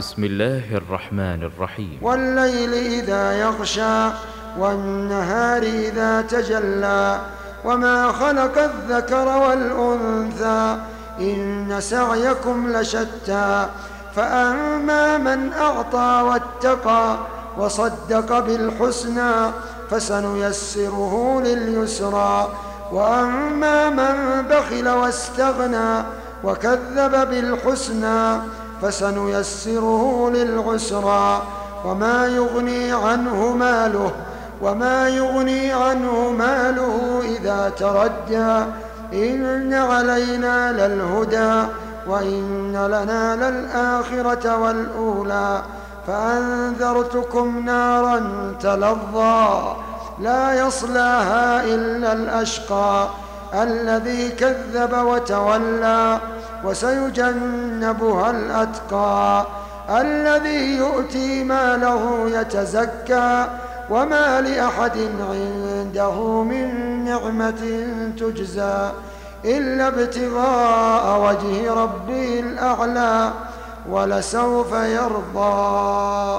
بسم الله الرحمن الرحيم. والليل إذا يغشى والنهار إذا تجلى وما خلق الذكر والأنثى إن سعيكم لشتى فأما من أعطى واتقى وصدق بالحسنى فسنيسره لليسرى وأما من بخل واستغنى وكذب بالحسنى فسنيسره للعسرى وما يغني عنه ماله إذا تردى إن علينا للهدى وإن لنا للآخرة والأولى فأنذرتكم نارا تلظى لا يصلاها إلا الأشقى الذي كذب وتولى وسيجنبها الأتقى الذي يؤتي ماله يتزكى وما لأحد عنده من نعمة تجزى إلا ابتغاء وجه ربه الأعلى ولسوف يرضى.